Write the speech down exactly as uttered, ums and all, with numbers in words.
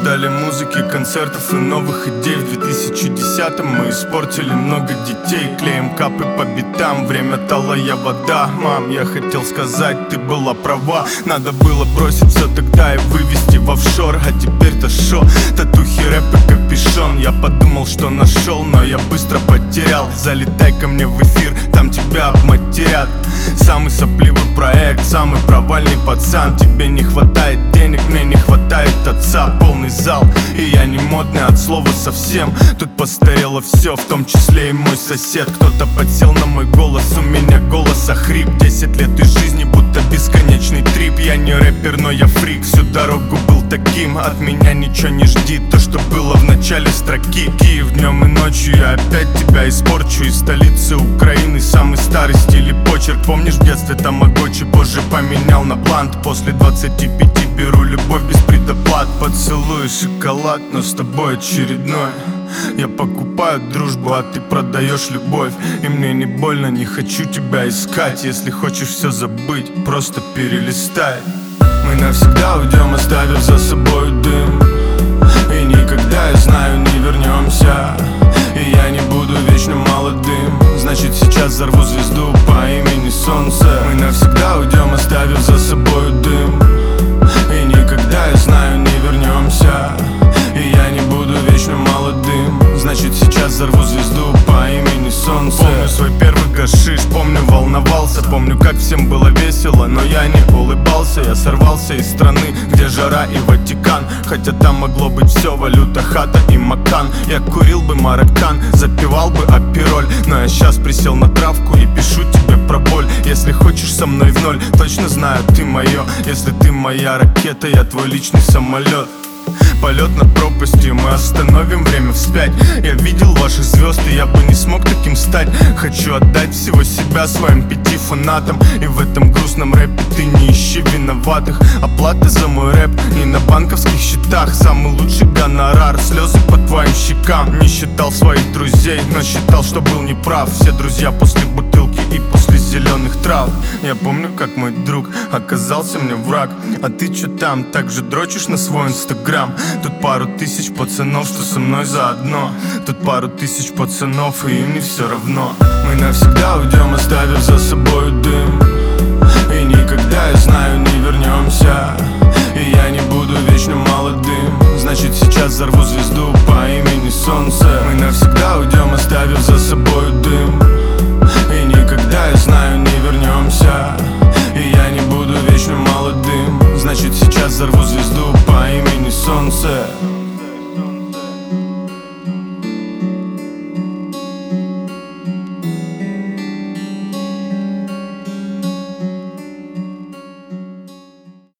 ждали музыки, концертов и новых идей. В две тысячи десятом мы испортили много детей. Клеим капы по битам, время талая вода. Мам, я хотел сказать, ты была права. Надо было бросить все тогда и вывести в офшор. А теперь-то шо? Татухи, рэп и капюшон. Я подумал, что нашел, но я быстро потерял. Залетай ко мне в эфир, там тебя обматерят. Самый сопливый проект, самый провальный пацан. Тебе не хватает денег, мне не хватает отца. Полный зал, и я не модный от слова совсем. Тут постарело все, в том числе и мой сосед. Кто-то подсел на мой голос, у меня голос охрип. Десять лет из жизни, будто бесконечный трип. Я не рэпер, но я фрик, всю дорогу был таким. От меня ничего не жди, то, что было в начале строки. Киев днем и ночью, я опять тебя испорчу. Из столицы Украины, самый старый стиль и почерк. Помнишь, в детстве тамагочи, позже поменял на блант. После двадцати пяти беру любовь без предоплат. Поцелуй, шоколад, но с тобой очередной. Я покупаю дружбу, а ты продаешь любовь. И мне не больно, не хочу тебя искать. Если хочешь все забыть, просто перелистай. Мы навсегда уйдем, оставив за собой дым. И никогда, я знаю, не вернемся. И я не буду вечно молодым. Значит, сейчас взорву звезду по имени Солнце. Мы навсегда уйдем, оставив за собой дым. И никогда, я знаю, не вернемся. И я не буду вечно молодым. Значит, сейчас взорву звезду по имени Солнце. Помню свой первый гашиш, помню, волновался. Помню, как всем было весело, но я не улыбался. Я сорвался из страны, где жара и Ватикан. Хотя там могло быть все, валюта, хата и макан. Я курил бы мароккан, запивал бы апероль. Но я сейчас присел на травку и пишу тебе про боль. Если хочешь со мной в ноль, точно знаю, ты мое. Если ты моя ракета, я твой личный самолет. Полет над пропастью, мы остановим время вспять. Я видел ваших звезд, и я бы не смог таким стать. Хочу отдать всего себя своим пяти фанатам. И в этом грустном рэпе ты не ищи виноватых. Оплата за мой рэп не на банковских счетах. Самый лучший гонорар, слезы по твоим щекам. Не считал своих друзей, но считал, что был неправ. Все друзья после бутылки и после зеленых трав. Я помню, как мой друг оказался мне враг. А ты чё там, так же дрочишь на свой инстаграм? Тут пару тысяч пацанов, что со мной заодно. Тут пару тысяч пацанов, и им не все равно. Мы навсегда уйдем, оставив за собой дым. И никогда, я знаю, не вернемся. И я не буду вечно молодым. Значит, сейчас взорву звезду по имени Солнце. Мы навсегда уйдем, оставив за собой дым. И никогда, я знаю, не вернемся. И я не буду вечно молодым. Значит, сейчас взорву звезду по имени Солнце.